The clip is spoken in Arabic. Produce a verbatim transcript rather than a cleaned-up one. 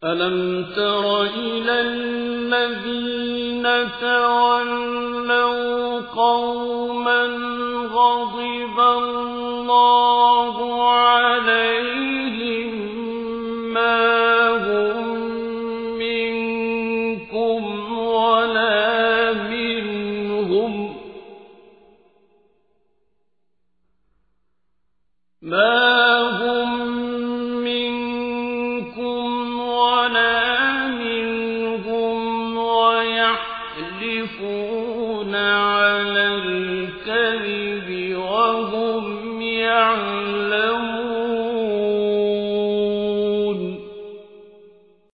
ألم تر إلى الذين تولوا قوما غضب الله عليهم ما هم منكم ولا منهم ما هم منكم ولا منهم ويحلفون على الكذب وهم يعلمون